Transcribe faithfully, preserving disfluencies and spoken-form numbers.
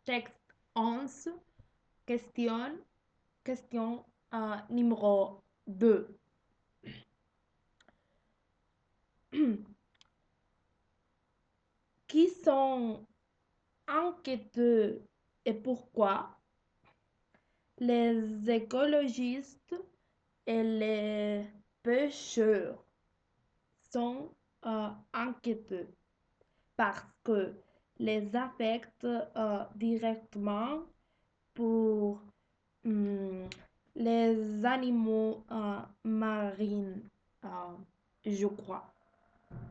Texte onze, question, question euh, numéro deux. Qui sont enquêteux et pourquoi? Les écologistes et les pêcheurs sont euh, inquiétés parce que les affectent euh, directement pour hum, les animaux euh, marins, euh, je crois.